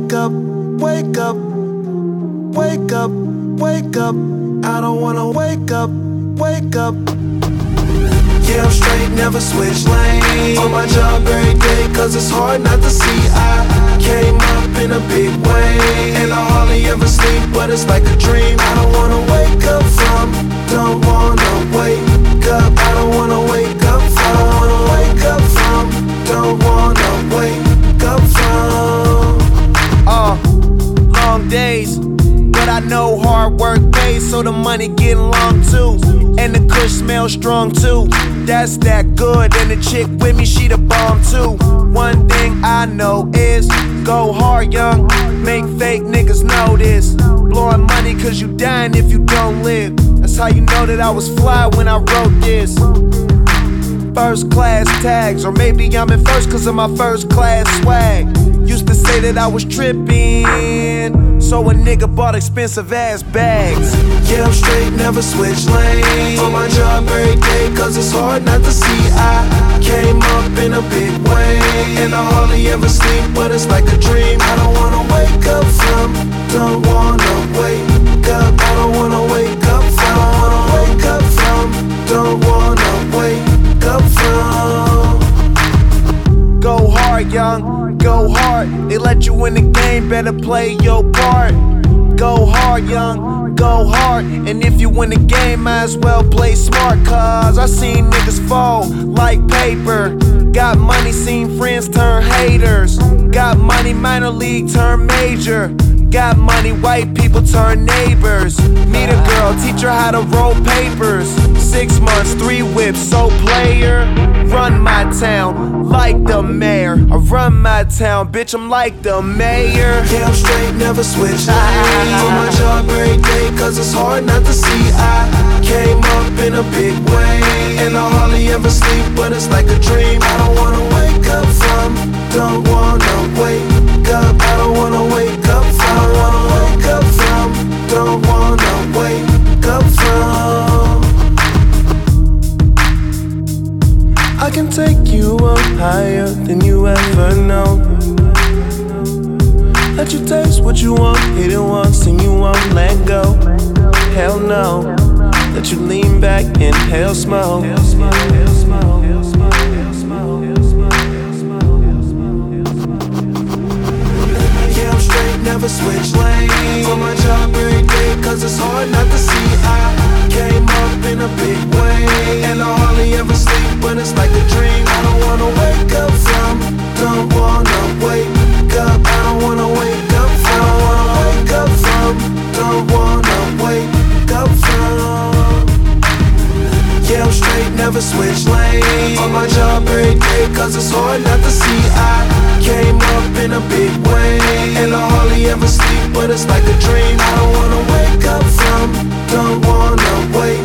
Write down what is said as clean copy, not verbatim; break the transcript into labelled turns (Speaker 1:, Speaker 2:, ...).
Speaker 1: wake up, wake up, wake up, wake up. I don't wanna wake up, wake up. Yeah, I'm straight, never switch lanes. On my job every day, cause it's hard not to see. I came up in a big way, and I hardly ever sleep, but it's like a dream. I don't wanna wake up from, don't wanna wake up. I don't wanna wake up from, don't wanna wake up from, don't wanna wake up from.
Speaker 2: Long days, but I know hard work pays, so the money getting long too. And the kush smells strong too. That's that good, and the chick with me, she the bomb too. One thing I know is, go hard young, make fake niggas know this. Blowing money cause you dying if you don't live. That's how you know that I was fly when I wrote this. First class tags, or maybe I'm in first cause of my first class swag. Used to say that I was tripping, so a nigga bought expensive ass bags.
Speaker 1: Yeah, I'm straight, never switch lanes. On my job every day, cause it's hard not to see. I came up in a big way, and I hardly ever sleep, but it's like a dream. I don't wanna wake up from, don't wanna wake up. I don't wanna wake up from, I don't wanna wake up from, don't wanna wake up from.
Speaker 2: Go hard, young, go hard. They let you in the game, better play your part. Go hard, young, go hard. And if you win the game, might as well play smart. Cause I seen niggas fall like paper. Got money, seen friends turn haters. Got money, minor league turn major. Got money, white people turn neighbors. Meet a girl, teach her how to roll papers. 6 months, 3 whips, so player. Run my town like the mayor. I run my town, bitch, I'm like the mayor.
Speaker 1: Yeah, I'm straight, never switch lanes. On my job every day, cause it's hard not to see. I came up in a big way, and I hardly ever sleep, but it's like a dream. I don't wanna wake up from, don't wanna wake up. I don't wanna wake up from, I don't wanna wake up from, don't wanna wake up from. I can take you up higher than you ever know. Let you taste what you want, hit it once and you won't let go. Hell no. Let you lean back, inhale smoke. Yeah, I'm straight, never switch lanes. On my job every day, cause it's hard not to see. I came up in a big way, and I hardly ever sleep, but it's like a dream. I don't wanna wake up from, don't wanna wake up. I don't wanna wake up from, I don't wanna wake up from, don't wanna wake up from. Yeah, I'm straight, never switch lanes. On my job every day, cause it's hard not to see. I came up in a big way, and I hardly ever sleep, but it's like a dream. I don't wanna wake up from, don't wanna wake